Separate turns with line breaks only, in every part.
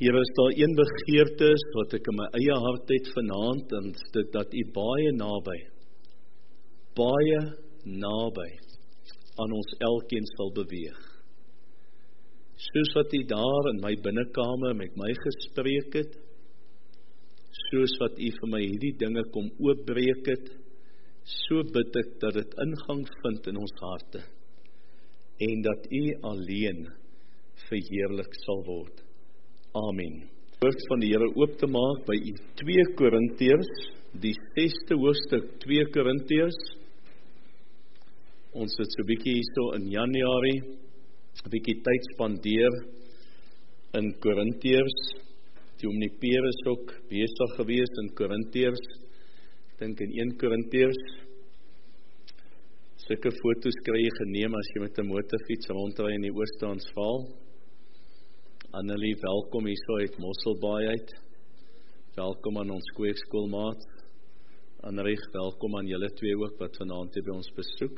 Here, is daar een begeerte is wat ek in my eie hart het vanaand, en dit dat U baie naby aan ons elkeen sal beweeg. Soos wat U daar in my binnekamer met my gespreek het, soos wat U vir my hierdie dinge kom oopbreek het, so bid ek dat dit ingang vind in ons harte, en dat U alleen verheerlik sal word. Amen. Woord van die Here oop te maak by 2 Korintiërs, die 6de hoofstuk 2 Korintiërs. Ons het so 'n bietjie hierso in Januarie 'n bietjie tyd spandeer in Korintiërs. Die Omnipeer is ook besig gewees in Korintiërs. Ek dink in 1 Korintiërs. Sulke foto's kry jy geneem as jy met 'n motorfiets rondry in die Oos-Transvaal. Annelie, welkom hierso uit Mosselbaai uit. Welkom aan ons kweekskoolmaat. Annelie, welkom aan julle twee ook wat vanaand hier by ons besoek.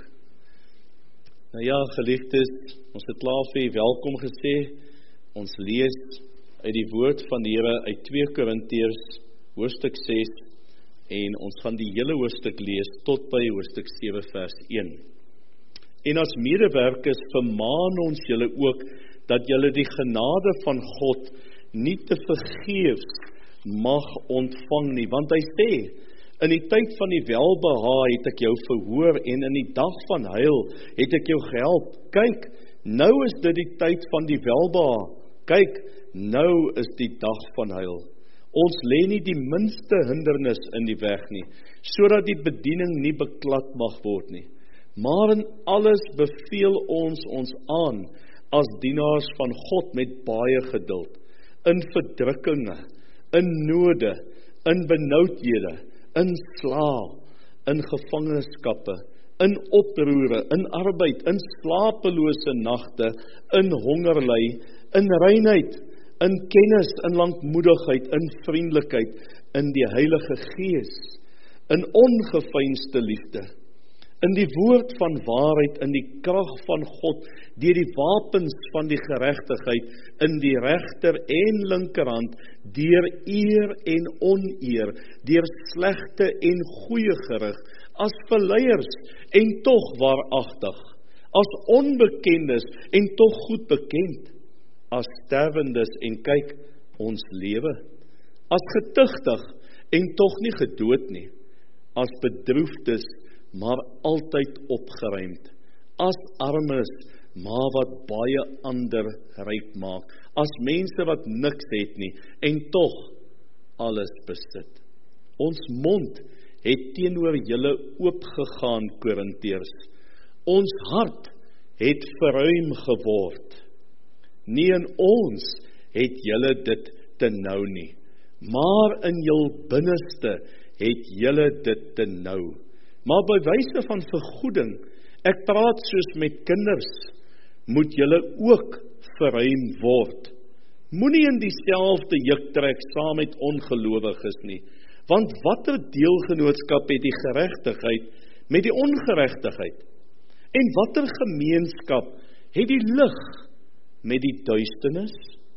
Nou ja, geliefdes, ons het klaar vir u welkom gesê. Ons lees uit die woord van die Here uit 2 Korintiërs hoofstuk 6 en ons gaan die hele hoofstuk lees tot by hoofstuk 7 vers 1. En as medewerkers vermaan ons julle ook dat julle die genade van God nie te vergeefs mag ontvang nie, want hy sê, in die tyd van die welbehae het ek jou verhoor en in die dag van heil het ek jou gehelp. Kyk, nou is dit die tyd van die welbehae. Kyk, nou is die dag van heil. Ons lê nie die minste hindernis in die weg nie, sodat die bediening nie beklad mag word nie. Maar in alles beveel ons aan as dienaars van God met baie geduld, in verdrukkinge, in node, in benoudhede, in slaag, in gevangenskappe, in oproere, in arbeid, in slapelose nagte, in hongerly, in reinheid, in kennis, in lankmoedigheid, in vriendelikheid, in die Heilige Gees, in ongeveinsde liefde, in die woord van waarheid, in die krag van God, deur die wapens van die geregtigheid, in die regter en linkerhand, deur eer en oneer, deur slegte en goeie gerig, as verleiers en tog waaragtig, as onbekendes en tog goed bekend, as sterwendes en kyk, ons lewe, as getuchtig en tog nie gedood nie, as bedroefdes, maar altyd opgeruimd, as armes, maar wat baie ander ryk maak, as mense wat niks het nie, en tog alles besit. Ons mond het teenoor julle oopgegaan, Korintiërs. Ons hart het verruim geword. Nie in ons het julle dit te nou nie, maar in jul binneste het julle dit te nou. Maar by wyse van vergoeding, ek praat soos met kinders, moet julle ook verruim word. Moenie in dieselfde juk trek saam met ongelowiges nie, want watter deelgenootskap het die geregtigheid met die ongeregtigheid? En watter gemeenskap het die lig met die duisternis?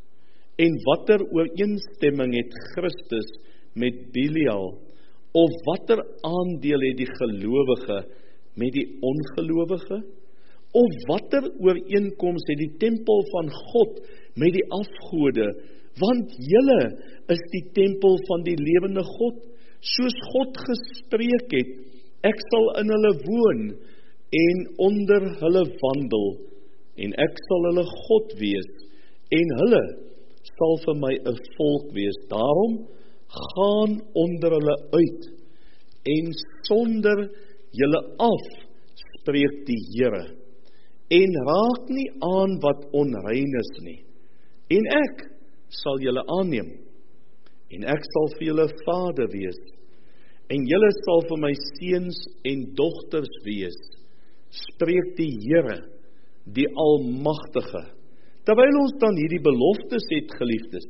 En watter ooreenstemming het Christus met Belial? Of watter aandeel het die gelowige met die ongelowige? Of watter ooreenkoms het die tempel van God met die afgode? Want julle is die tempel van die lewende God, soos God gespreek het, ek sal in hulle woon en onder hulle wandel, en ek sal hulle God wees, en hulle sal vir my 'n volk wees. Daarom gaan onder hulle uit, en sonder julle af, spreek die Here, en raak nie aan wat onrein is nie, en ek sal julle aanneem, en ek sal vir julle vader wees, en julle sal vir my seuns en dogters wees, spreek die Here, die Almagtige. Terwyl ons dan hierdie beloftes het, geliefdes,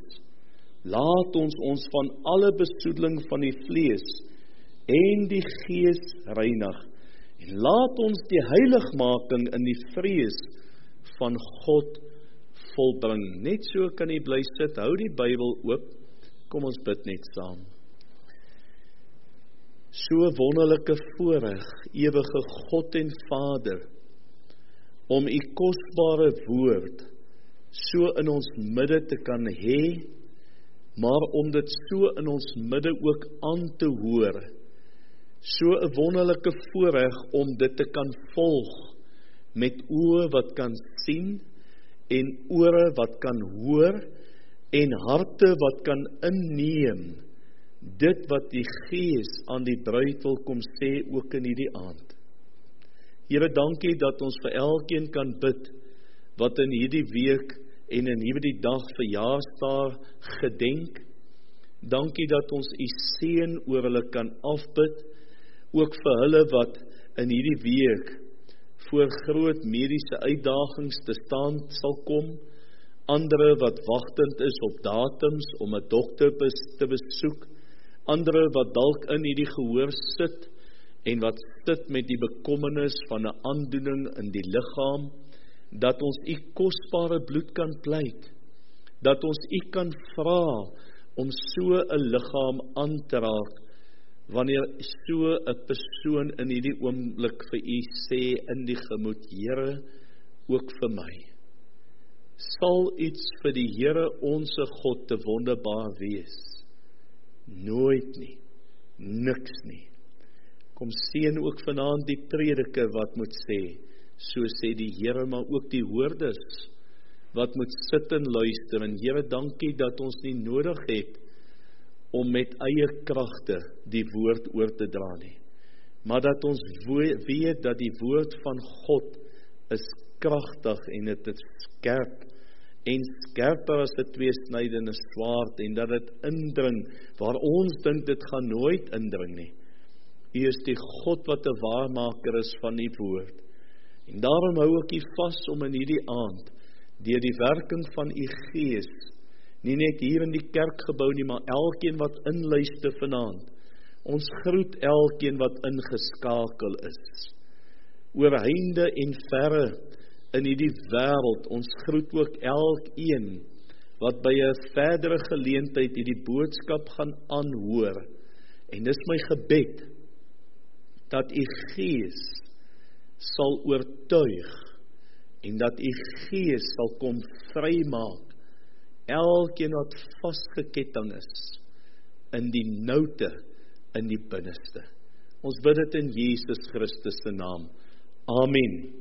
laat ons van alle besoedeling van die vlees en die gees reinig, en laat ons die heiligmaking in die vrees van God volbring. Net so kan jy bly sit, hou die Bybel oop, kom ons bid net saam. So wonderlike voorreg, ewige God en Vader, om u kosbare woord so in ons midde te kan hê, maar om dit so in ons midde ook aan te hoor. So 'n wonderlike voorreg om dit te kan volg, met oë wat kan sien, en ore wat kan hoor, en harte wat kan inneem, dit wat die Gees aan die bruid wil kom sê ook in hierdie aand. Here, dankie dat ons vir elkeen kan bid, wat in hierdie week en in hierdie dag verjaarsdag gedenk. Dankie dat ons u seën oor hulle kan afbid, ook vir hulle wat in hierdie week voor groot mediese uitdagings te staan sal kom, ander wat wagtend is op datums om 'n dokter te besoek, ander wat dalk in hierdie gehoor sit, en wat sit met die bekommernis van 'n aandoening in die liggaam, dat ons u kosbare bloed kan pleit, dat ons u kan vra om so 'n liggaam aan te raak, wanneer so 'n persoon in hierdie oomblik vir u sê in die gemoed, Here, ook vir my. Sal iets vir die Here onse God te wonderbaar wees? Nooit nie, niks nie. Kom seën ook vanaand die prediker wat moet sê, so sê die Here, maar ook die hoorders, wat moet sit en luister, en Here, dankie dat ons nie nodig het, om met eie kragte die woord oor te dra nie, maar dat ons weet dat die woord van God is kragtig, en dit is skerp, en skerper as 'n tweesnydende swaard, en dat dit indring, waar ons dink dit gaan nooit indring nie. U is die God wat 'n waarmaker is van die woord, en daarom hou ek u vas om in hierdie aand, deur die werking van u Gees, nie net hier in die kerkgebou nie, maar elkeen wat inluister vanaand, ons groet elkeen wat ingeskakel is, oor heinde en verre in hierdie wêreld, ons groet ook elkeen, wat by 'n verdere geleentheid hierdie boodskap gaan aanhoor, en dis my gebed, dat u Gees sal oortuig, en dat u Gees sal kom vrymaak, elkeen wat vasgeketting is, in die noute, in die binneste. Ons bid dit in Jesus Christus se naam. Amen.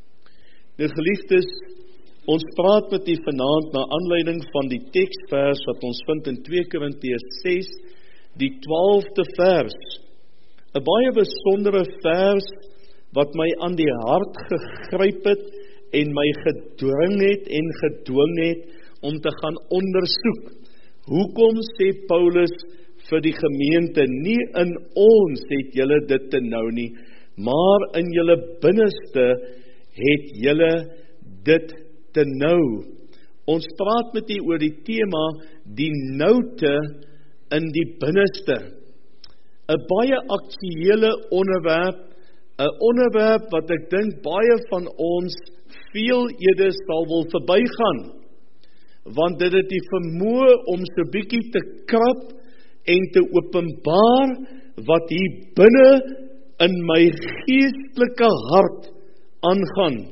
Nou geliefdes, ons praat met u vanaand na aanleiding van die teksvers wat ons vind in 2 Korintiërs 6, die 12de vers. 'n baie besondere vers wat my aan die hart gegryp het en my gedring het en gedwing het om te gaan ondersoek. Hoekom sê Paulus vir die gemeente, nie in ons het julle dit te nou nie, maar in julle binneste het julle dit te nou. Ons praat met u oor die tema, die noute in die binneste. 'n baie aktuele onderwerp, 'n onderwerp wat ek dink baie van ons veel eerder sal wil verbygaan, want dit het die vermoë om so bietjie te krap en te openbaar wat hier binne in my geestelike hart aangaan.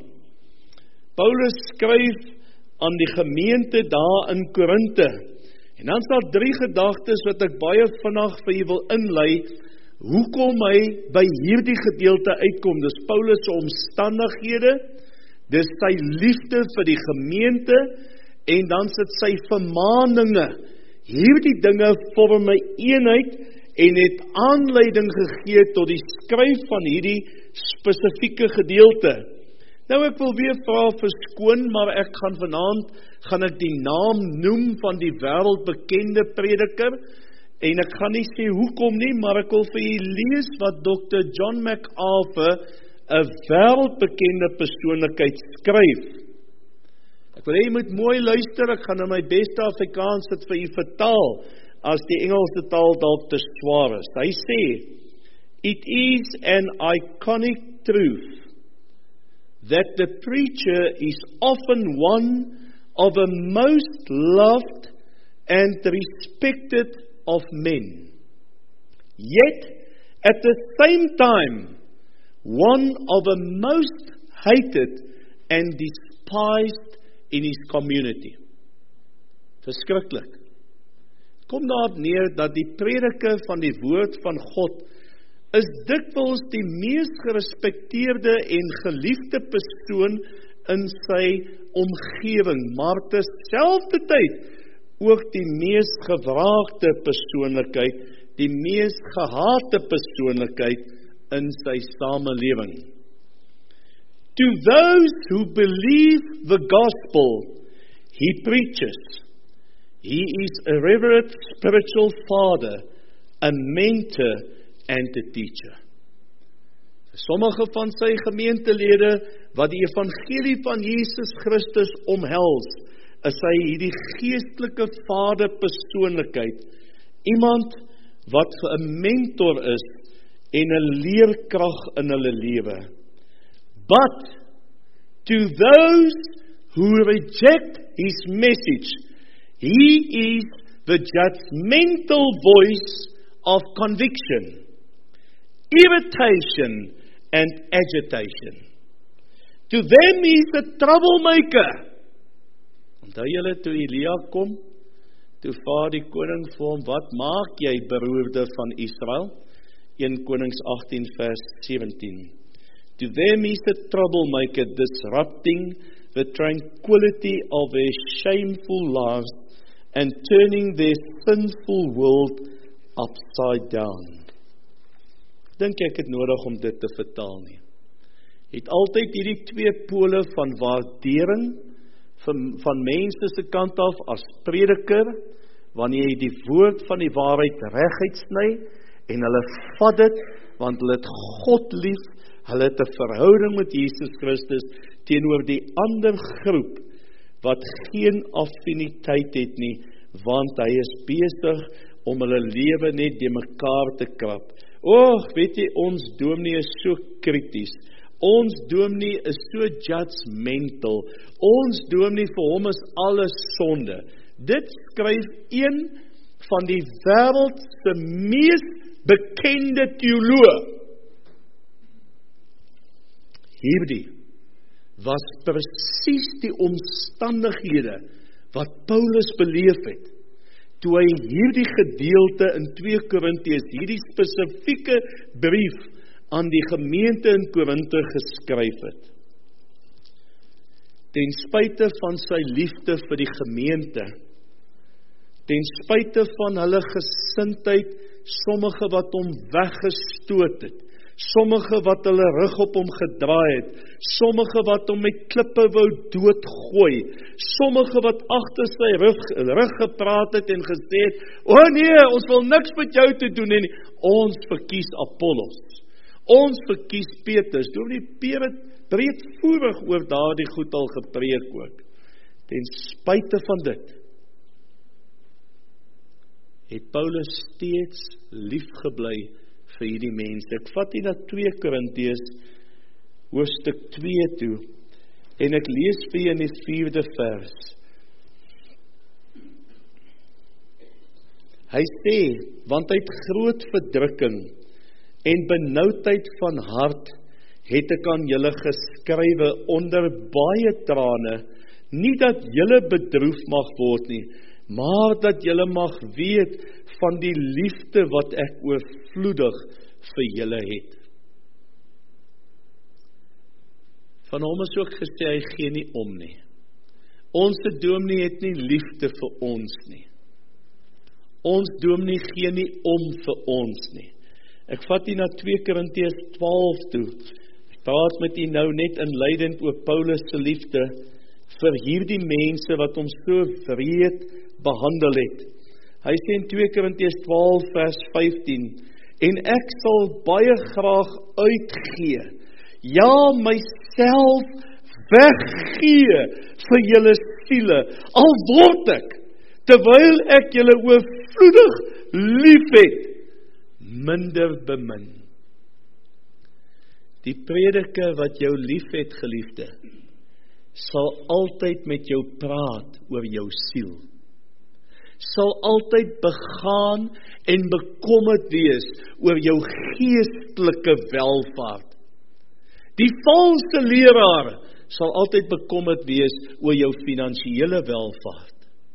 Paulus skryf aan die gemeente daar in Korinte, en dan is daar 3 gedagtes wat ek baie vinnig vir u wil inlei, hoekom hy by hierdie gedeelte uitkom. Dis Paulus se omstandighede, dis sy liefde vir die gemeente, en dan sit sy vermaaninge. Hierdie dinge vorm 'n eenheid en het aanleiding gegee tot die skryf van hierdie spesifieke gedeelte. Nou ek wil weer vra verskoon, maar ek gaan vanaand die naam noem van die wêreldbekende prediker, en ek gaan nie sê hoekom nie, maar ek wil vir u lees wat Dr. John MacArthur, 'n wêreldbekende persoonlikheid, skryf. Ek wil hê jy moet mooi luister, ek gaan in my beste Afrikaans dit vir u vertaal, as die Engelse taal dalk te swaar is. Hy sê, it is an iconic truth that the preacher is often one of a most loved and respected of men, yet at the same time one of the most hated and despised in his community. Verskriklik. Kom daarop neer dat die prediker van die woord van God is dikwels die mees gerespekteerde en geliefde persoon in sy omgewing, maar terselfdertyd ook die mees gevraagde persoonlikheid, die mees gehate persoonlikheid in sy samelewing. To those who believe the gospel he preaches, he is a reverend spiritual father, a mentor and a teacher. Sommige van sy gemeentelede wat die evangelie van Jesus Christus omhels, is hy hierdie geestelike vader persoonlikheid, iemand wat 'n mentor is en 'n leerkrag in hulle lewe. But to those who reject his message, he is the judgmental voice of conviction, irritation and agitation. To them he is a troublemaker. Onthou julle toe Elia kom, toe vra die koning vir hom, wat maak jy beroerde van Israel? 1 Konings 18 vers 17. To them he is a troublemaker, disrupting the tranquility of their shameful lives and turning their sinful world upside down. Dink ek het nodig om dit te vertaal nie. Het altyd hierdie twee pole van waardering van mense se kant af as prediker, wanneer jy die woord van die waarheid reguit sny en hulle vat dit, want hulle het God lief, hulle het 'n verhouding met Jesus Christus teenoor die ander groep wat geen affiniteit het nie, want hy is besig om hulle lewe net de mekaar te krap. Weet jy, ons dominee is so krities. Ons dominee is so judgmental. Ons dominee vir hom is alles sonde. Dit skryf een van die wêreld se mees bekende teoloog. Hierdie was presies die omstandighede wat Paulus beleef het, toe hy hierdie gedeelte in 2 Korintiërs, hierdie spesifieke brief aan die gemeente in Korinthe geskryf het. Ten spyte van sy liefde vir die gemeente, ten spyte van hulle gesindheid, sommige wat hom weggestoot het, sommige wat hulle rug op hom gedraai het, sommige wat hom met klippe wou doodgooi, sommige wat agter sy rug gepraat het en gesê het, nee, ons wil niks met jou te doen nie, ons verkies Apollos, ons verkies Petrus, dominee Peer het breedvoerig oor daardie goed al gepreek ook. Ten spyte van dit, het Paulus steeds lief gebly vir hierdie mense. Ek vat hier na 2 Korintiërs hoofstuk 2 toe, en ek lees vir julle in die 4de vers. Hy sê, want uit groot verdrukking en benoudheid van hart het ek aan julle geskrywe onder baie trane, nie dat julle bedroef mag word nie, maar dat julle mag weet van die liefde wat ek oorvloedig vir julle het. Van hom is ook gesê, hy gee nie om nie. Ons dominee het nie liefde vir ons nie. Ons dominee gee nie om vir ons nie. Ek vat hier na 2 Korintiërs 12 toe. Ek praat met u nou net inleidend oor Paulus se liefde vir hierdie mense wat hom so wreed behandel het. Hy sê in 2 Korintiërs 12 vers 15, en ek sal baie graag uitgee, ja, myself weggee vir julle siele, al word ek, terwyl ek julle oorvloedig lief het, minder bemin. Die prediker wat jou lief het, geliefde, sal altyd met jou praat oor jou siel. Sal altyd begaan en bekommerd wees oor jou geestelike welvaart. Die valse leraar sal altyd bekommerd wees oor jou finansiële welvaart.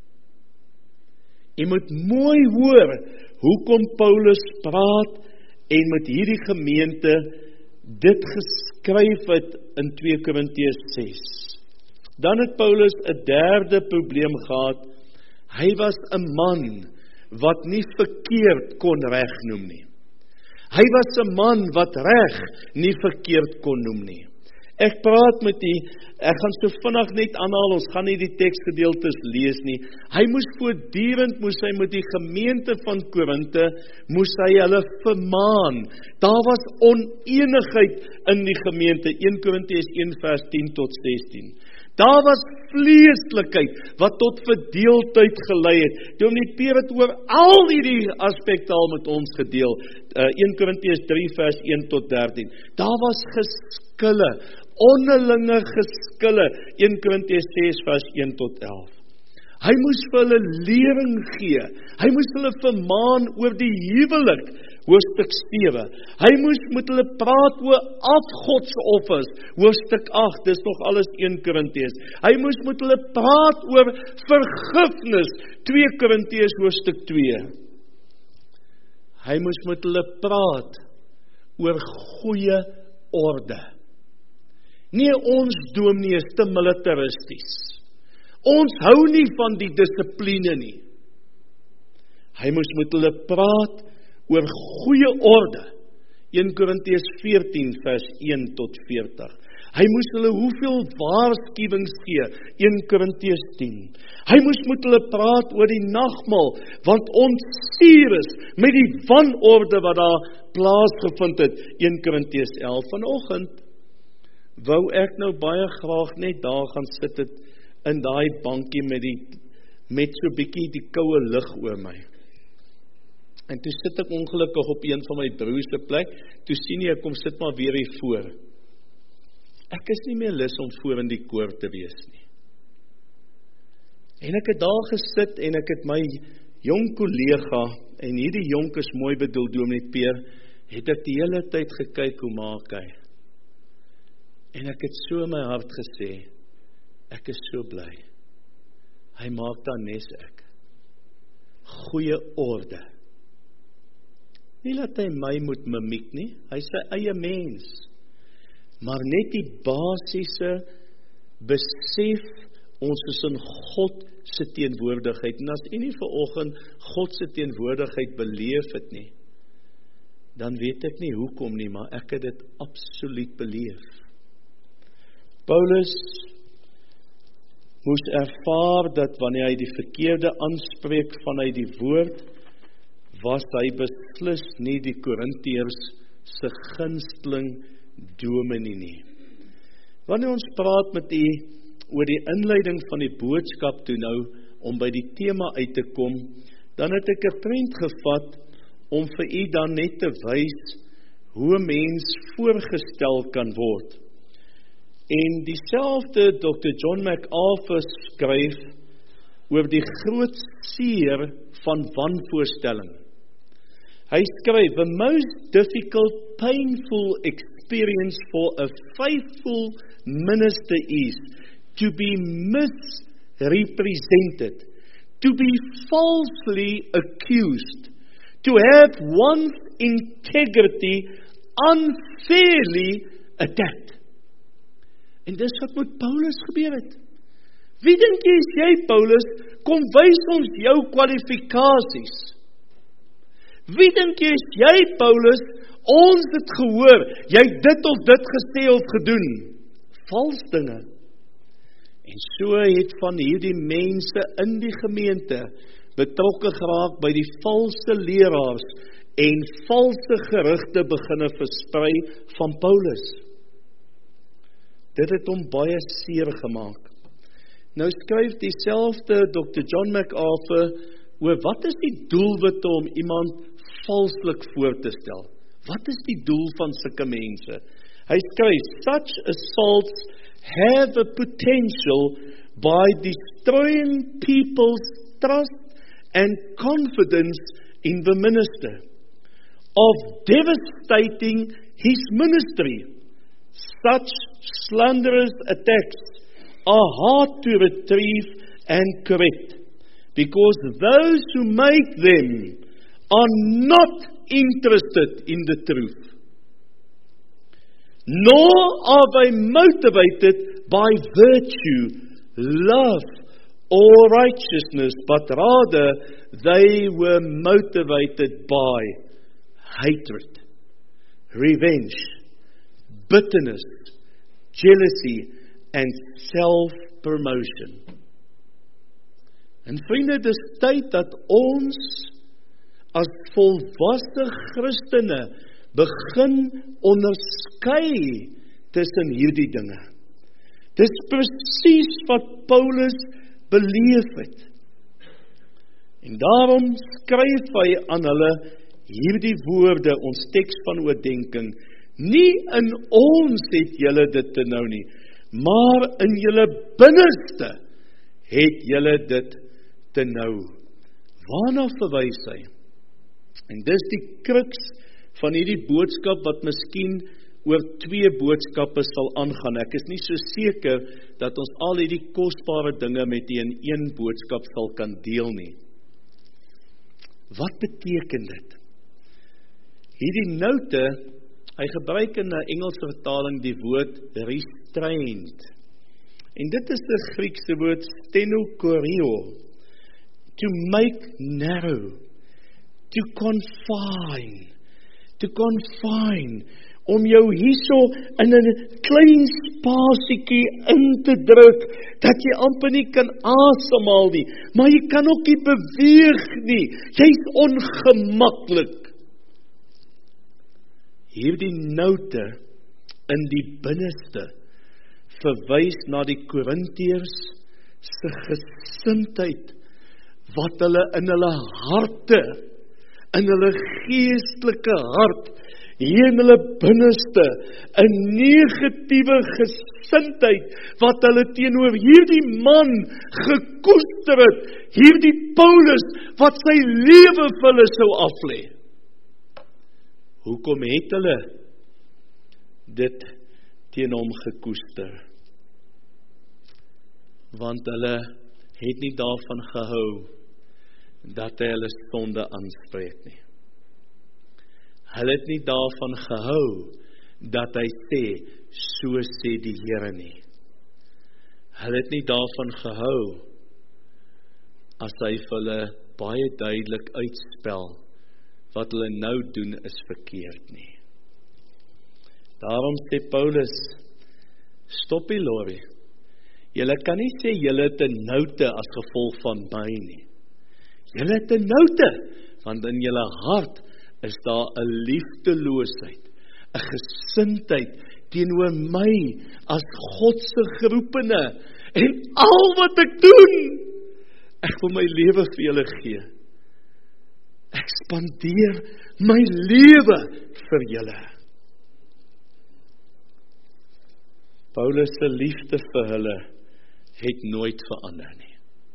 Jy moet mooi hoor hoekom Paulus praat en met hierdie gemeente dit geskryf het in 2 Korintiërs 6. Dan het Paulus 'n derde probleem gehad. Hy was 'n man wat nie verkeerd kon reg noem nie. Hy was 'n man wat reg nie verkeerd kon noem nie. Ek praat met u, ek gaan so vinnig net aanhaal, ons gaan nie die teksgedeeltes lees nie. Hy moes voortdurend met die gemeente van Korinte, moes hy hulle vermaan. Daar was onenigheid in die gemeente, 1 Korintiërs 1 vers 10 tot 16. Daar was vleeslikheid wat tot verdeeldheid gelei het. Dominee Peer het oor al hierdie aspekte al met ons gedeel. 1 Korintiërs 3 vers 1 tot 13. Daar was geskille, onderlinge geskille. 1 Korintiërs 6 vers 1 tot 11. Hy moes vir hulle lering gee. Hy moes hulle vermaan oor die huwelik, hoofstuk 7. Hy moes met hulle praat oor afgodsoffers, hoofstuk 8, dis nog alles 1 Korintiërs. Hy moes met hulle praat oor vergifnis, 2 Korintiërs hoofstuk 2. Hy moes met hulle praat oor goeie orde. Nee, ons dominee is te militaristies. Ons hou nie van die dissipline nie. Hy moes met hulle praat oor goeie orde. 1 Korintiërs 14 vers 1 tot 40. Hy moes hulle hoeveel waarskuwings gee? 1 Korintiërs 10. Hy moes met hulle praat oor die nagmaal, want ontsier is met die wanorde wat daar plaasgevind het. 1 Korintiërs 11. Vanoggend wou ek nou baie graag net daar gaan sit het in daai bankie met so bietjie die koue lug oor my. En toe sit ek ongelukkig op een van my broers se plek, toe sien ek kom sit maar weer hier voor. Ek is nie meer lus om voor in die koor te wees nie. En ek het daar gesit en ek het my jong kollega, en hierdie jonk is mooi bedoel, Dominee Peer, het ek die hele tyd gekyk hoe maak hy. En ek het so in my hart gesê, ek is so bly. Hy maak dan nes ek. Goeie orde. Nie laat hy my moet mimiek nie, hy is sy eie mens. Maar net die basiese besef, ons is in God se teenwoordigheid. En as jy nie vanoggend God se teenwoordigheid beleef het nie, dan weet ek nie hoekom nie, maar ek het dit absoluut beleef. Paulus moes ervaar dat wanneer hy die verkeerde aanspreek vanuit die woord, was hy beslis nie die Korintiërs se gunsteling dominee nie. Wanneer ons praat met u oor die inleiding van die boodskap toe nou, om by die tema uit te kom, dan het ek 'n trend gevat, om vir u dan net te wys, hoe 'n mens voorgestel kan word. En dieselfde Dr. John MacArthur skryf oor die groot seer van wanvoorstelling. Hy skryf, the most difficult, painful experience for a faithful minister is to be misrepresented, to be falsely accused, to have one's integrity unfairly attacked. En dis wat met Paulus gebeur het. Wie dink jy is jy, Paulus? Kom wys ons jou kwalifikasies. Wie dink jy is jy, Paulus? Ons het gehoor, jy het dit of dit gesê of gedoen. Vals dinge. En so het van hierdie mense in die gemeente betrokke geraak by die valse leraars en valse gerugte beginne versprei van Paulus. Dit het hom baie seer gemaak. Nou skryf dieselfde Dr. John MacArthur oor wat is die doelwit om iemand valslik voor te stel? Wat is die doel van sulke mense? Hy skryf, such assaults
have a potential by destroying people's trust and confidence in the minister, of devastating his ministry. Such slanderous attacks are hard to retrieve and correct, because those who make them are not interested in the truth, nor are they motivated by virtue, love, or righteousness, but rather they were motivated by hatred, revenge, bitterness, jealousy, and self-promotion. En vriende, dis tyd dat ons as volwasse Christene begin onderskei tussen hierdie dinge. Dis presies wat Paulus beleef het. En daarom skryf hy aan hulle hierdie woorde, ons teks van oordenking. Nie in ons het julle dit te nou nie, maar in julle binneste het julle dit te nou. Waarna verwys hy? En dis die kruks van hierdie boodskap wat miskien oor 2 boodskappe sal aangaan. Ek is nie so seker dat ons al hierdie kosbare dinge met die in 1 boodskap sal kan deel nie. Wat beteken dit? Hierdie note, hy gebruik in 'n Engelse vertaling die woord restrained. En dit is die Griekse woord stenokorio, to make narrow, to confine, om jou hierso in 'n klein spasiekie in te druk, dat jy amper nie kan asemhaal nie, maar jy kan ook nie beweeg nie, jy's ongemaklik. Hierdie note in die binneste verwys na die Korintiërs se gesindheid, wat hulle in hulle harte, in hulle geestelike hart, hier in hulle binneste, 'n negatiewe gesindheid, wat hulle teenoor hierdie man gekoester het, hierdie Paulus, wat sy lewe vir hulle sou aflê. Hoekom het hulle dit teen hom gekoester? Want hulle het nie daarvan gehou dat hy hulle sonde aanspreek nie. Hulle het nie daarvan gehou dat hy sê, so sê die Here nie. Hulle het nie daarvan gehou as hy vir hulle baie duidelik uitspel, wat hulle nou doen is verkeerd nie. Daarom sê Paulus, stop die lorry. Julle kan nie sê julle het 'n noute as gevolg van my nie. Julle het 'n noute, want in julle hart is daar 'n liefdeloosheid, 'n gesindheid teenoor my as God se geroepene. En al wat ek doen, ek wil my lewe vir julle gee. Ek spandeer my lewe vir julle. Paulus se liefde vir hulle het nooit verander nie.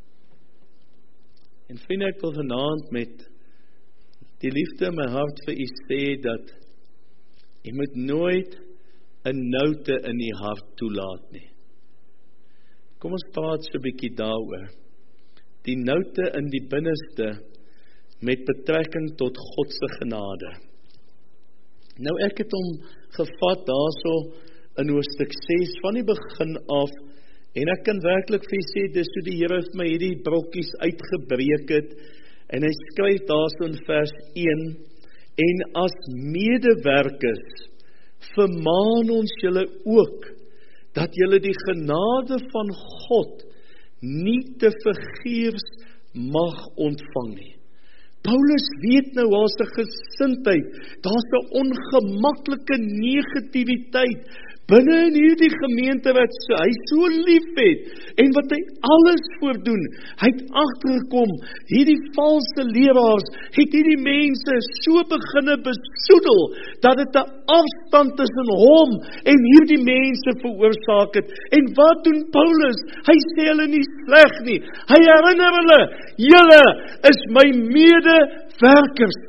En vriende, ek wil vanaand met die liefde in my hart vir u sê dat u moet nooit 'n noute in die hart toelaat nie. Kom ons praat so 'n bietjie daaroor. Die noute in die binneste met betrekking tot God se genade. Nou ek het hom gevat daarso in hoofstuk 6 van die begin af, en ek kan werklik vir julle sê, dis hoe die Here vir my hierdie brokkies uitgebreek het, en hy skryf daarso in vers 1, en as medewerkers vermaan ons julle ook, dat julle die genade van God nie te vergeefs mag ontvang nie. Paulus weet nou, daar's 'n gesindheid, daar's 'n ongemaklike negativiteit binne in hierdie gemeente wat hy so lief het, en wat hy alles voordoen, hy het agtergekom, hierdie valse leraars, het hierdie mense so beginne besoedel, dat dit 'n afstand tussen hom en hierdie mense veroorsaak het. En wat doen Paulus? Hy sê hulle nie sleg nie, hy herinner hulle, julle is my medewerkers.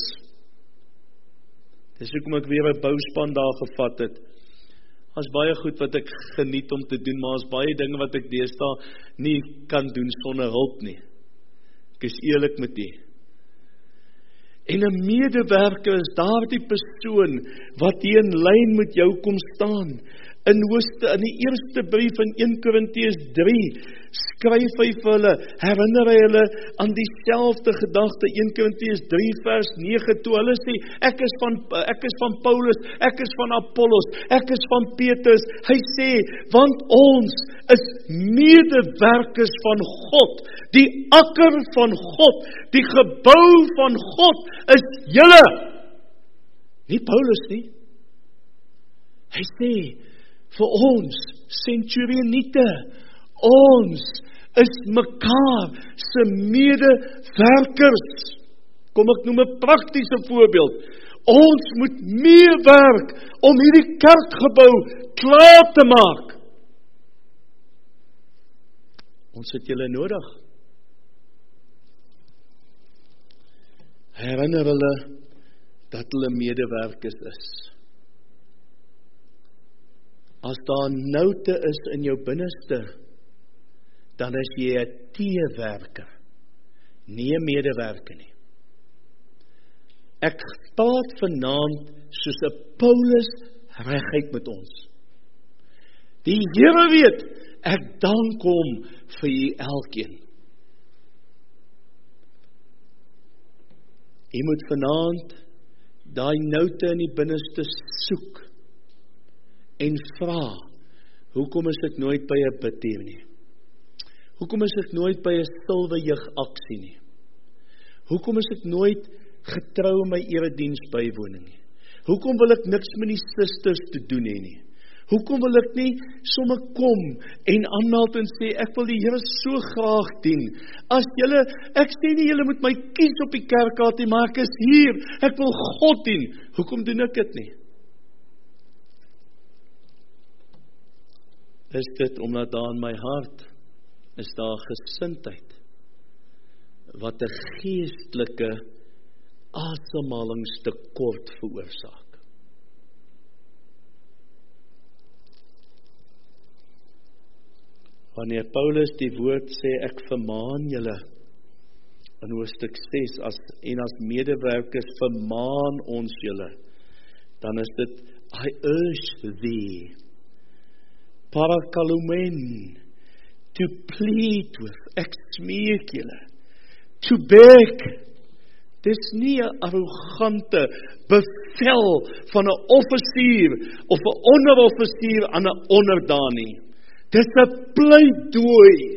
Dis hoekom ek weer 'n bouspan daar gevat het. As baie goed wat ek geniet om te doen, maar as baie dinge wat ek deesdae nie kan doen sonder hulp nie. Ek is eerlik met u. En 'n medewerker is daardie persoon wat hier in lyn met jou kom staan. In die eerste brief in 1 Korintiërs 3 skryf hy vir hulle, herinner hy hulle aan dieselfde gedagte, 1 Korintiërs 3 vers 9, toe hulle sê, ek is van Paulus, ek is van Apollos, ek is van Petrus. Hy sê, want ons is medewerkers van God, die akker van God, die gebou van God is julle. Nie Paulus nie. Hy sê, vir ons, centurioniete, ons is mekaar se medewerkers. Kom ek noem 'n praktiese voorbeeld. Ons moet meer werk om hierdie kerkgebou klaar te maak. Ons het julle nodig. Herinner hulle dat hulle medewerkers is. As daar noute is in jou binneste, dan is jy 'n teewerker, nie 'n medewerker nie. Ek praat vanaand soos 'n Paulus reguit met ons. Die Here weet, ek dank hom vir u elkeen. Jy moet vanaand daai noute in die binneste soek en vra, hoekom is ek nooit by 'n bidteam nie? Hoekom is ek nooit by 'n stilweeg aksie nie? Hoekom is ek nooit getrou in my erediens bywoning nie? Hoekom wil ek niks met die susters te doen hê nie? Hoekom wil ek nie sommer kom en aanmeld en sê, ek wil die Here so graag dien? Ek sê nie julle moet my kies op die kerkraad nie, maar ek is hier, ek wil God dien. Hoekom doen ek dit nie? Is dit omdat daar in my hart is daar gesindheid wat 'n geestelike asemhalingstekort veroorsaak. Wanneer Paulus die woord sê, ek vermaan julle, in hoofstuk 6, as medewerkers vermaan ons julle, dan is dit, I urge thee, parakalumen, to plead with, ek smeek julle, to beg. Dis nie 'n arrogante bevel van 'n offisier of 'n onderoffisier aan 'n onderdaan nie. Dis 'n pleidooi.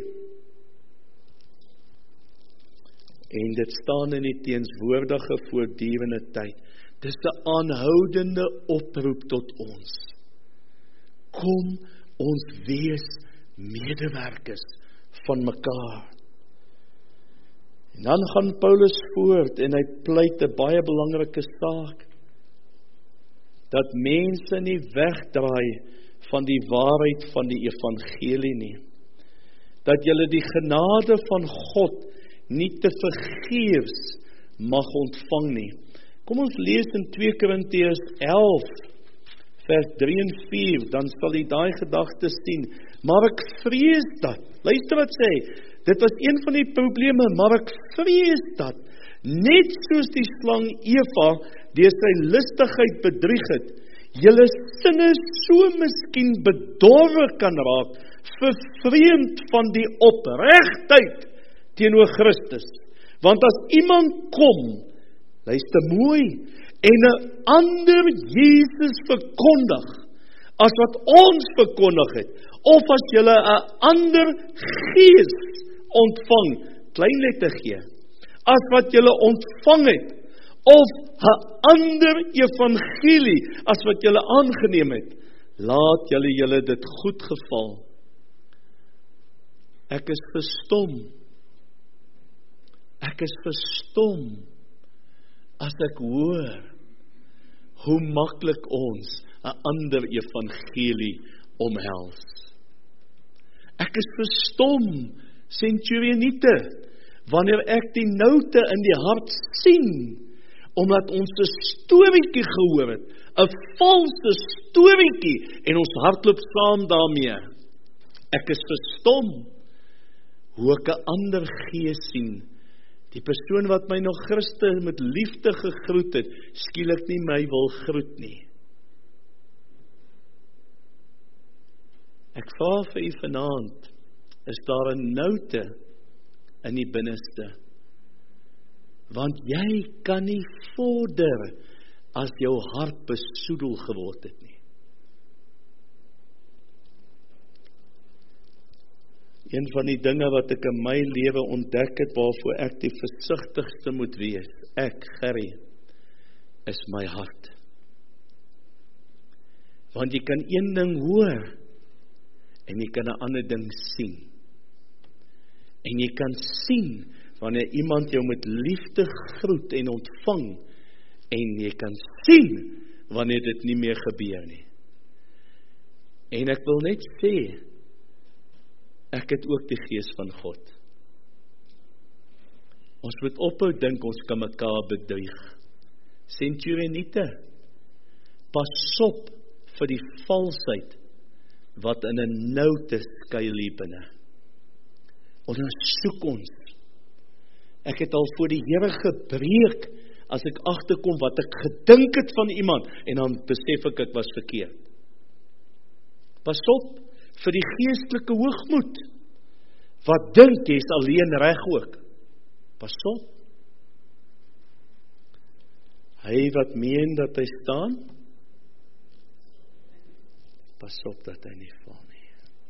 En dit staan in die teenswoordige voortdurende tyd. Dis 'n aanhoudende oproep tot ons. Kom ons wees medewerkers van mekaar. En dan gaan Paulus voort en hy pleit 'n baie belangrike saak. Dat mense nie wegdraai van die waarheid van die evangelie nie. Dat julle die genade van God nie te vergeefs mag ontvang nie. Kom ons lees in 2 Korintiërs 11 vers 3 en 4, dan sal jy daai gedagte sien. Maar ek vrees dat, luister wat sê, dit was een van die probleme, maar ek vrees dat, net soos die slang Eva deur sy listigheid bedrieg het, julle sinne so miskien bedorwe kan raak, vervreemd van die opregtheid teenoor Christus. Want as iemand kom, luister mooi, en 'n ander Jesus verkondig, as wat ons verkondig het, of as julle 'n ander gees ontvang, klein letter G, as wat julle ontvang het, of 'n ander evangelie, as wat julle aangeneem het, Laat julle dit goed geval. Ek is verstom. Ek is verstom as ek hoor hoe maklik ons 'n ander evangelie omhels. Ek is verstom, Centurioniete, wanneer ek die noute in die hart sien, omdat ons 'n storieetjie gehoor het, 'n valse storieetjie, en ons hardloop saam daarmee. Ek is verstom hoe ek 'n ander gees sien. Die persoon wat my nog Christus met liefde gegroet het, skielik nie my wil groet nie. Ek vra vir u vanaand, is daar 'n noute in die binneste? Want jy kan nie vorder as jou hart besoedel geword het nie. Een van die dinge wat ek in my lewe ontdek het, waarvoor ek die versigtigste moet wees, ek, Gerry, is my hart. Want jy kan een ding hoor, en jy kan 'n ander ding sien. En jy kan sien, wanneer iemand jou met liefde groet en ontvang, en jy kan sien, wanneer dit nie meer gebeur nie. En ek wil net sê, ek het ook die gees van God. Ons moet ophou dink, ons kan mekaar beduig. Centurioniete, pas op vir die valsheid, wat in 'n noute skuil hier binne. Ondersoek ons. Ek het al voor die Here gebreek, as ek agterkom wat ek gedink het van iemand, en dan besef ek was verkeerd. Pas op vir die geestelike hoogmoed, wat dink jy is alleen reg ook. Pas op. Hy wat meen dat hy staan, pas op dat hy nie val nie.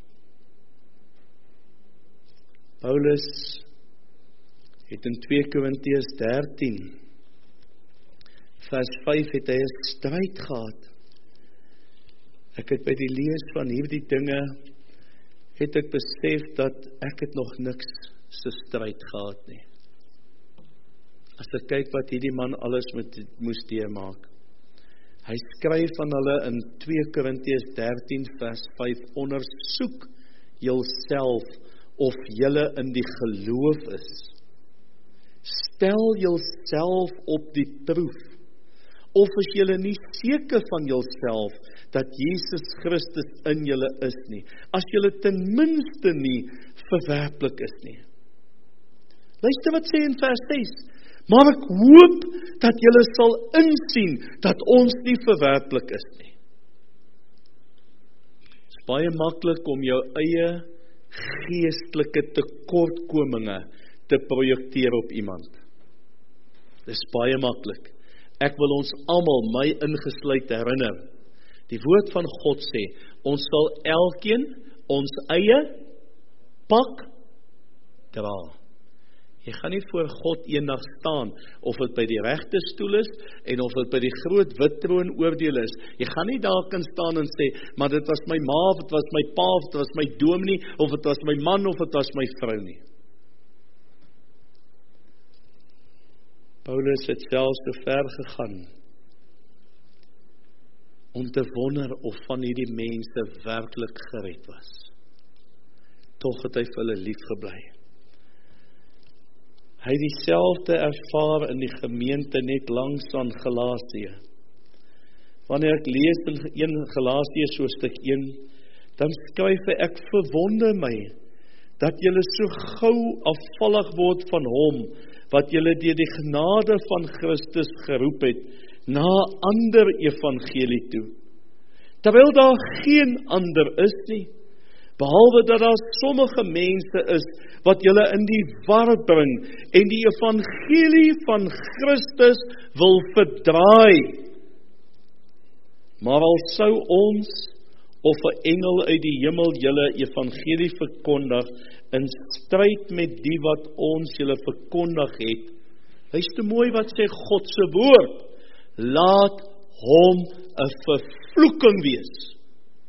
Paulus het in 2 Korintiërs 13 vers 5 het hy 'n stryd gehad. Ek het by die lees van hierdie dinge het ek besef dat ek het nog niks se stryd gehad nie. As ek kyk wat hierdie man alles moes deurmaak. Hy skryf van hulle in 2 Korintiërs 13 vers 5, ondersoek julself of julle in die geloof is. Stel julself op die proef, of is julle nie seker van julself, dat Jesus Christus in julle is nie, as julle ten minste nie verwerplik is nie. Luister wat sê in vers 6, maar ek hoop dat julle sal insien, dat ons nie verwerplik is nie. Het is baie maklik om jou eie geestelike tekortkominge te projekteer op iemand. Dit is baie maklik. Ek wil ons almal, my ingesluit, herinner. Die woord van God sê, ons sal elkeen ons eie pak dra. Jy gaan nie voor God eendag staan, of dit by die regte stoel is, en of dit by die groot wit troon oordeel is. Jy gaan nie daar kan staan en sê, maar dit was my ma, of dit was my pa, of dit was my dominee, of dit was my man, of dit was my vrou nie. Paulus het selfs so ver gegaan, om te wonder of van hierdie mense werklik gered was. Tog het hy vir hulle lief gebly. Hy het dieselfde ervaar in die gemeente net langs aan Galasië. Wanneer ek lees in 1 Galasië hoofstuk 1, dan skryf hy, ek verwonder my, dat julle so gou afvallig word van hom, wat julle deur die genade van Christus geroep het, na 'n ander evangelie toe. Terwyl daar geen ander is nie, behalwe dat daar sommige mense is, wat julle in die war bring, en die evangelie van Christus wil verdraai. Maar al sou ons, of 'n engel uit die hemel julle evangelie verkondig, in stryd met die wat ons julle verkondig het, luister mooi wat sê God se woord, laat hom 'n vervloeking wees.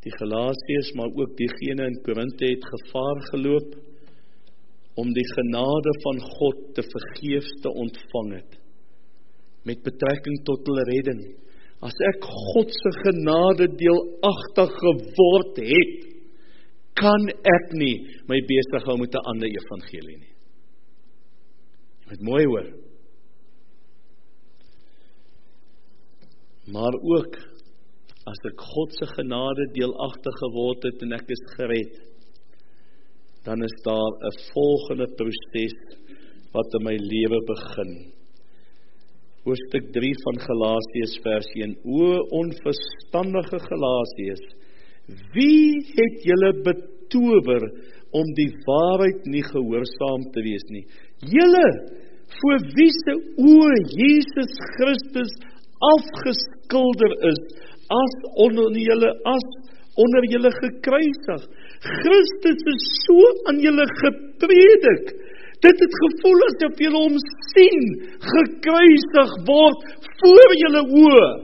Die Galasiërs, maar ook diegene in Korinthe het gevaar geloop om die genade van God te vergeefs te ontvang het, met betrekking tot hulle redding. As ek God se genade deelagtig geword het, kan ek nie my besig hou met 'n ander evangelie nie. Jy moet mooi hoor. Maar ook, as ek God se genade deelagtig geword het en ek is gered, dan is daar 'n volgende proses wat in my lewe begin. Hoofstuk 3 van Galasiërs vers 1. O onverstandige Galasiërs, wie het julle betower om die waarheid nie gehoorsaam te wees nie? Julle, voor wie se oë Jesus Christus afgeskilder is, as onder julle gekruisig. Christus is so aan julle gepredik. Dit het gevoel asof julle hom sien, gekruisig word voor julle oë.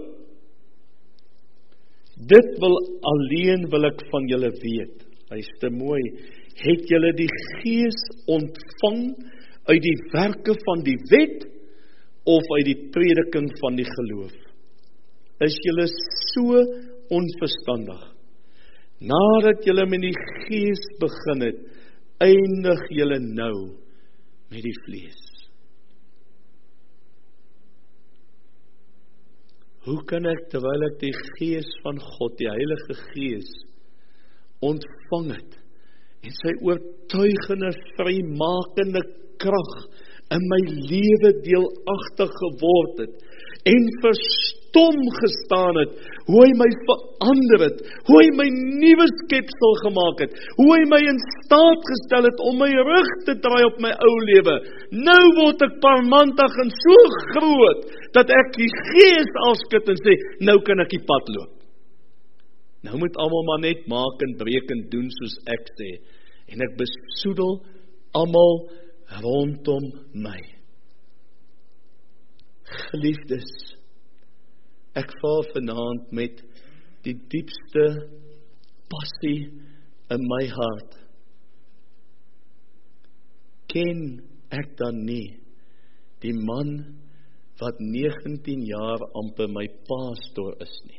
Dit wil ek van julle weet. Hy is te mooi. Het julle die Gees ontvang uit die werke van die wet of uit die prediking van die geloof? Is julle so onverstandig? Nadat julle met die Gees begin het, eindig julle nou met die vlees. Hoe kan ek, terwyl ek die Gees van God, die Heilige Gees, ontvang het, en sy oortuigende, vrymakende krag in my lewe deelagtig geword het, en verstom gestaan het, hoe hy my verander het, hoe hy my nuwe skepsel gemaak het, hoe hy my in staat gestel het om my rug te draai op my ou lewe. Nou word ek parmantig en so groot, dat ek die Gees afskud en sê, nou kan ek die pad loop. Nou moet almal maar net maak en breek en doen soos ek sê, en ek besoedel almal rondom my. Geliefdes, ek val vanaand met die diepste passie in my hart. Ken ek dan nie die man wat 19 jaar amper my pastoor is nie?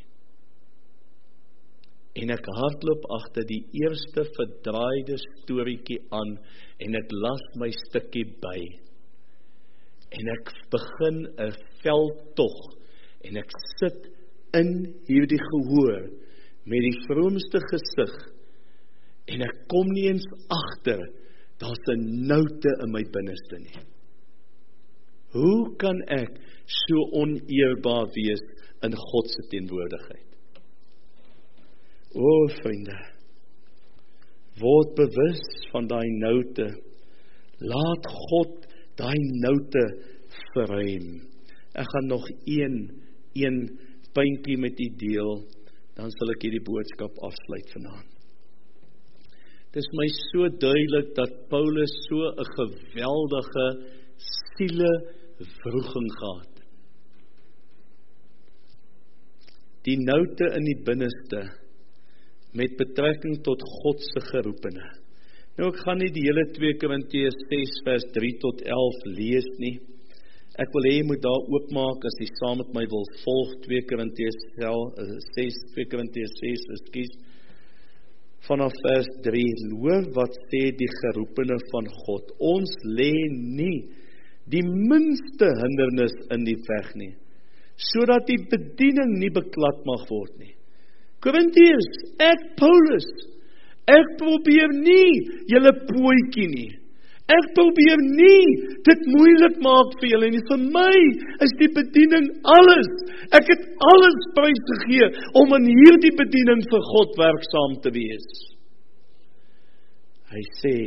En ek hardloop agter die eerste verdraaide storieetjie aan en ek las my stukkie by. En ek begin 'n veldtog en ek sit in hierdie gehoor met die vroomste gesig en ek kom nie eens agter daar's 'n noute in my binneste nie. Hoe kan ek so oneerbaar wees in God se teenwoordigheid? O vriende, word bewus van daai noute. Laat God daai noute verruim. Ek gaan nog een puntjie met u deel, dan sal ek hierdie boodskap afsluit vanaand. Dit is my so duidelik dat Paulus so 'n geweldige sielewroeging gehad. Die noute in die binneste met betrekking tot God se geroepene. Nou ek gaan nie die hele 2 Korintiërs 6 vers 3 tot 11 lees nie. Ek wil hê jy moet daar oopmaak as jy saam met my wil volg 2 Korintiërs 6, vanaf vers 3. Hoor wat sê die geroepene van God. Ons lê nie die minste hindernis in die weg nie, sodat die bediening nie beklad mag word nie. Korintiërs, ek Paulus, ek probeer nie julle pooitjie nie. Ek probeer nie dit moeilik maak vir julle nie. Vir my is die bediening alles. Ek het alles prysgegee om in hierdie bediening vir God werksaam te wees. Hy sê,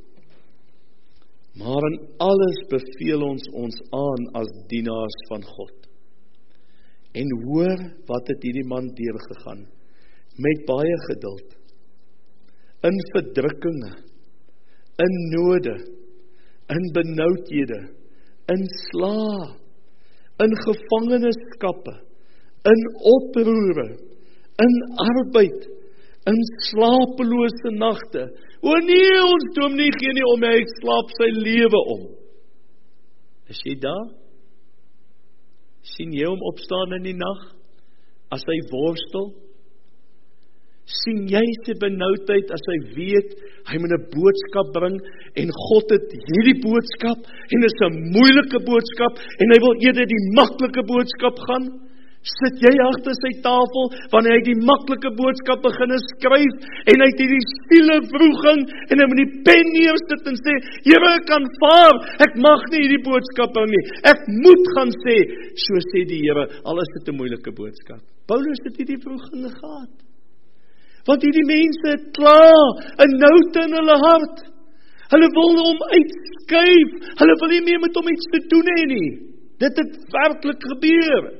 maar in alles beveel ons aan as dienaars van God. En hoor wat het hierdie man deurgegaan, met baie geduld, in verdrukkinge, in node, in benoudhede, in slaa, in gevangenskappe, in oproere, in arbeid, in slapelose nagte. O nee, ons dominee gee nie om, hy slaap sy lewe om. Is jy daar? Sien jy hom opstaan in die nag, as hy worstel? Sien jy sy benoudheid as hy weet, hy moet 'n boodskap bring, en God het hierdie boodskap, en is 'n moeilike boodskap, en hy wil eerder die maklike boodskap gaan? Sit jy agter sy tafel, wanneer hy die maklike boodskap begin skryf, en hy het hierdie sielewroeging, en hy moet die pen neersit en sê, Here, ek aanvaar, ek mag nie hierdie boodskap bring nie, ek moet gaan sê, so sê die Here, al is dit 'n moeilike boodskap. Paulus het hierdie wroeginge gehad, want hierdie mense het klaar, 'n noute in hulle hart, hulle wil hom uitskuif, hulle wil nie meer met hom iets te doen hê nie, dit het werklik gebeur.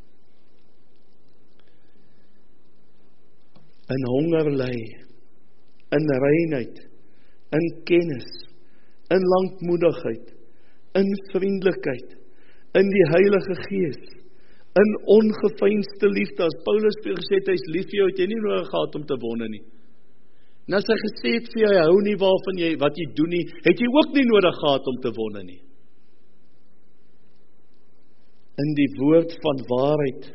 In honger ly, in reinheid, in kennis, in lankmoedigheid, in vriendelikheid, in die Heilige Gees, in ongeveinsde liefde. As Paulus vir jou gesê het, hy is lief vir jou, het jy nie nodig gehad om te wonder nie. En as hy gesê het vir jou, hy hou nie waarvan jy, wat jy doen nie, het jy ook nie nodig gehad om te wonder nie. In die woord van waarheid,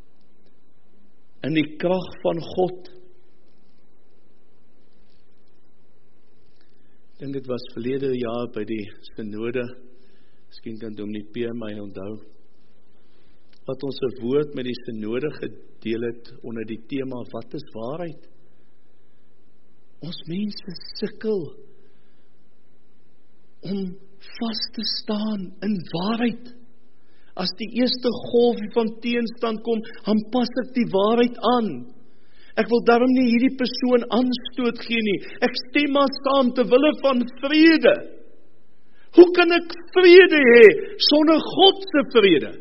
in die krag van God. Ek dink dit was verlede jaar by die synode, miskien kan Dominee P. my onthou, wat ons 'n woord met die synode gedeel het onder die tema, wat is waarheid? Ons mense sukkel om vas te staan in waarheid. As die eerste golfie van teenstand kom, dan pas ek die waarheid aan. Ek wil daarom nie hierdie persoon aanstoot gee nie. Ek stem maar saam te wille van vrede. Hoe kan ek vrede hê sonder God se vrede?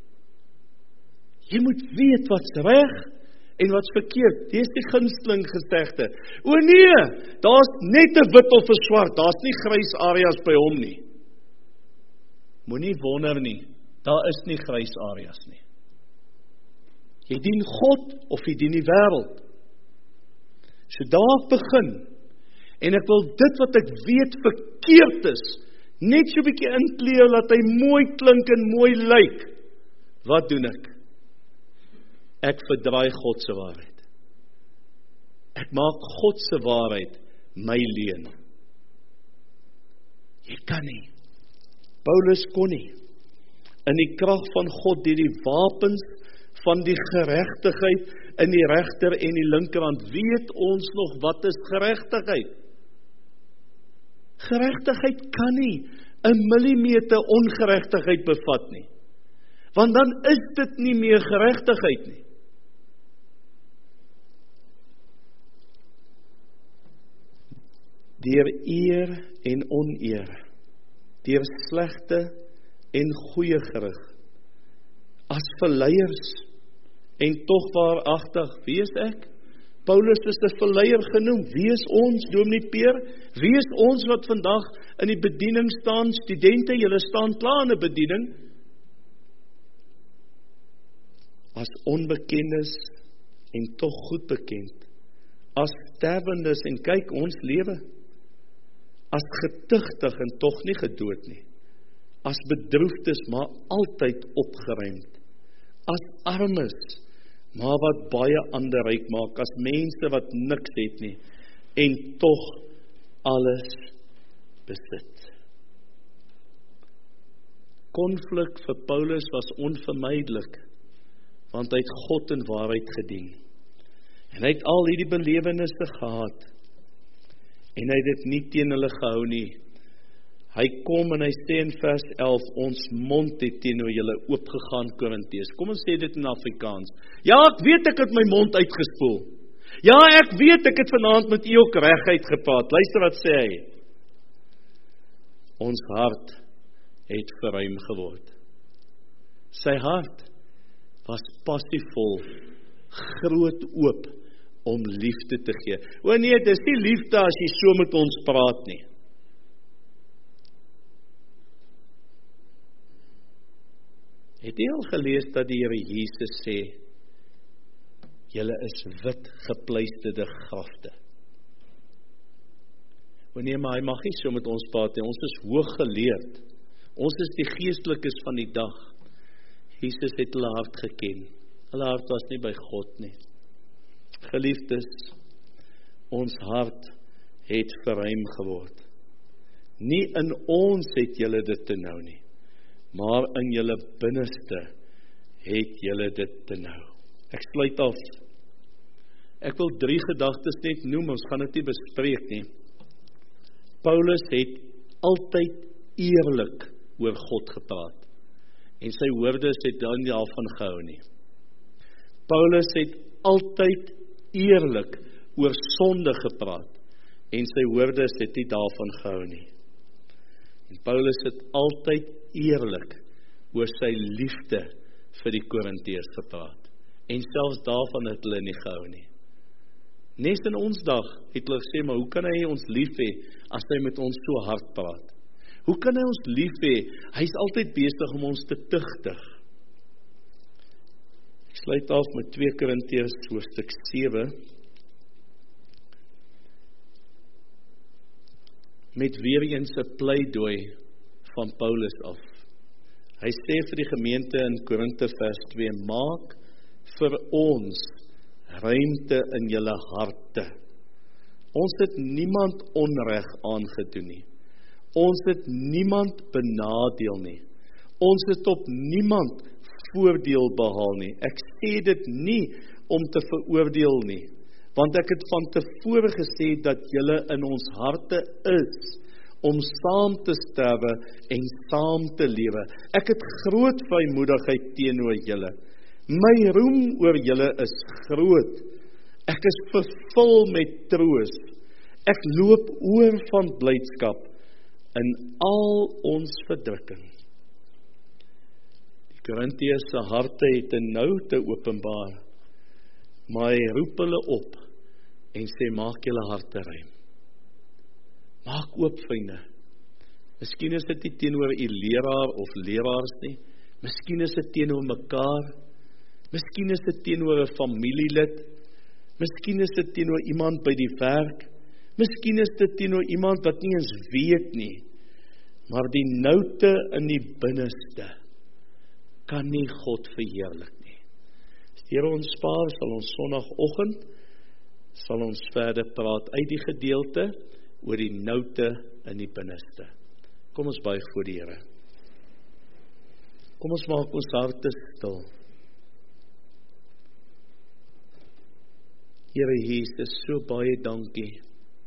Jy moet weet wat's reg en wat's verkeerd. Dis die gunsteling gesegde. O nee, daar's net 'n wit of 'n swart, daar's nie grys areas by hom nie. Moenie wonder nie, daar is nie grys areas nie. Jy dien God of jy dien die wêreld. So daar begin, en ek wil dit wat ek weet verkeerd is, net so 'n bietjie inkleer, laat hy mooi klink en mooi lyk. Wat doen ek? Ek verdraai God se waarheid. Ek maak God se waarheid my leuen. Jy kan nie. Paulus kon nie. In die krag van God, deur die wapens van die geregtigheid in die regter en die linkerhand, weet ons nog wat is geregtigheid. Geregtigheid kan nie 'n millimeter ongeregtigheid bevat nie, want dan is dit nie meer geregtigheid nie. Deur eer en oneer, deur slegte en goeie gerig, as verleiers, en tog waaragtig, wie is ek? Paulus is 'n verleier genoem, wie is ons, Dominee Peer? Wie is ons wat vandag in die bediening staan? Studente, julle staan klaar in 'n bediening. As onbekendes en tog goed bekend, as sterwendes en kyk ons lewe, as getuigtig en tog nie gedood nie, as bedroefdes maar altyd opgeruimd, as armes maar wat baie ander ryk maak, as mense wat niks het nie, en tog alles besit. Konflik vir Paulus was onvermydelik, want hy het God in waarheid gedien. En hy het al hierdie belewennisse gehad, en hy het dit nie teen hulle gehou nie. Hy kom en hy sê in vers 11, ons mond het teenoor julle oopgegaan, Korintiërs. Kom ons sê dit in Afrikaans. Ja, ek weet ek het my mond uitgespoel. Ja, ek weet ek het vanaand met u ook reguit gepraat. Luister wat sê hy. Ons hart het verruim geword. Sy hart was passievol, groot oop om liefde te gee. O nee, dis nie liefde as jy so met ons praat nie. Het jy al gelees dat die Here Jesus sê, julle is wit gepleisterde grafte. Nee, maar hy mag nie so met ons praat nie. Ons is hooggeleerd. Ons is die geestelikes van die dag. Jesus het hulle hart geken. Hulle hart was nie by God nie. Geliefdes, ons hart het verruim geword. Nie in ons het julle dit te nou nie, maar in julle binneste het julle dit te nou. Ek sluit af. Ek wil 3 gedagtes net noem, ons gaan dit nie bespreek nie. Paulus het altyd eerlik oor God gepraat, en sy woorde het dan nie daarvan gehou nie. Paulus het altyd eerlik oor sonde gepraat, en sy woorde het nie daarvan gehou nie. En Paulus het altyd eerlik oor sy liefde vir die Korintiërs gepraat, en selfs daarvan het hulle nie gehou nie. Nes in ons dag het hulle gesê, maar hoe kan hy ons lief hê as hy met ons so hard praat? Hoe kan hy ons lief hê? Hy is altyd besig om ons te tugtig. Ek sluit af met 2 Korintiërs hoofstuk 7, met weer eens 'n pleidooi van Paulus af. Hy sê vir die gemeente in Korinte vers 2, maak vir ons ruimte in julle harte. Ons het niemand onreg aangedoen nie. Ons het niemand benadeel nie. Ons het op niemand voordeel behaal nie. Ek sê dit nie om te veroordeel nie, want ek het van tevore gesê dat julle in ons harte is om saam te sterwe en saam te lewe. Ek het groot vrymoedigheid teenoor julle. My roem oor julle is groot. Ek is vervul met troos. Ek loop oor van blydskap in al ons verdrukking. Die Korintiërs se harte het 'n noute openbaar, maar hy roep hulle op en sê, maak julle harte ruim. Maak oop, vriende. Miskien is dit nie teenoor u leraar of leraars nie. Miskien is dit teenoor mekaar. Miskien is dit teenoor 'n familielid. Miskien is dit teenoor iemand by die werk. Miskien is dit teenoor iemand wat nie eens weet nie. Maar die noute in die binneste kan nie God verheerlik nie. As die Here ons spaar, sal ons Sondagoggend sal ons verder praat uit die gedeelte oor die noute in die binneste. Kom ons buig voor die Here. Kom ons maak ons harte stil. Here Jesus, so baie dankie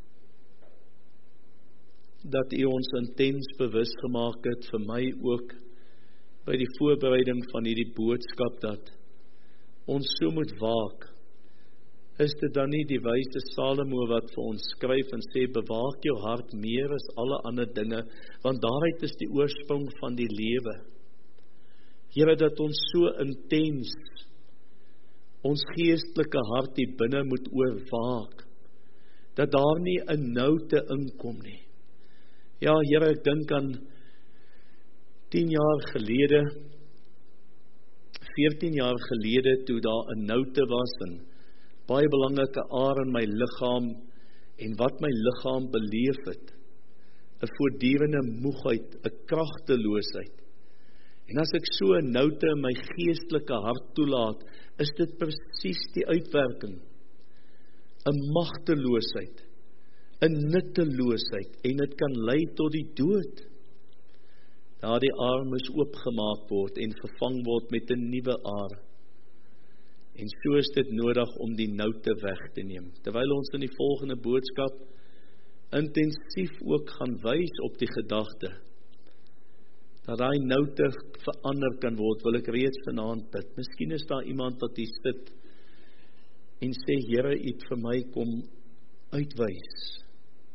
dat U ons intens bewus gemaak het, vir my ook, by die voorbereiding van hierdie boodskap, dat ons so moet waak. Is dit dan nie die wyse Salomo wat vir ons skryf en sê, bewaak jou hart meer as alle ander dinge, want daaruit is die oorsprong van die lewe. Here, dat ons so intens ons geestelike hart hier binne moet oorwaak, dat daar nie 'n noute inkom nie. Ja, Here, ek dink aan 10 jaar gelede, 14 jaar gelede, toe daar 'n noute was, en baie belangrike aar in my liggaam, en wat my liggaam beleef het, 'n voortdurende moegheid, 'n kragteloosheid. En as ek so 'n noute in my geestelike hart toelaat, is dit presies die uitwerking. 'n magteloosheid, 'n nutteloosheid, en dit kan lei tot die dood. Daardie aar moes oopgemaak word en vervang word met 'n nuwe aar. En so is dit nodig om die noute weg te neem. Terwyl ons in die volgende boodskap intensief ook gaan wys op die gedagte dat daai noute verander kan word, wil ek reeds vanaand bid. Miskien is daar iemand wat hier sit en sê, Here, U het vir my kom uitwys.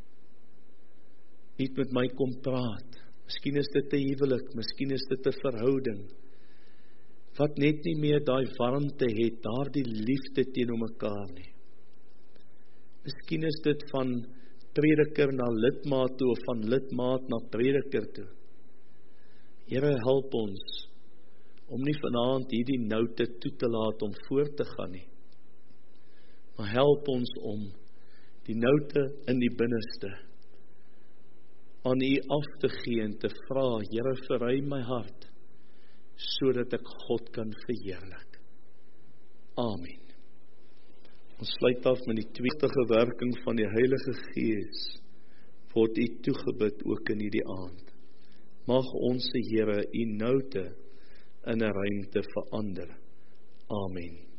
U het met my kom praat. Miskien is dit 'n huwelik, miskien is dit 'n verhouding, wat net nie meer daai warmte het, daardie liefde teenoor mekaar nie. Miskien is dit van prediker na lidmaat toe, of van lidmaat na prediker toe. Here, help ons om nie vanaand hierdie noute toe te laat om voort te gaan nie. Maar help ons om die noute in die binneste aan U af te gee en te vra, Here, verry my hart, sodat ek God kan verheerlik. Amen. Ons sluit af met die tweedige werking van die Heilige Gees, word U toegebid ook in hierdie aand. Mag ons Here U noute in 'n ruimte verander. Amen.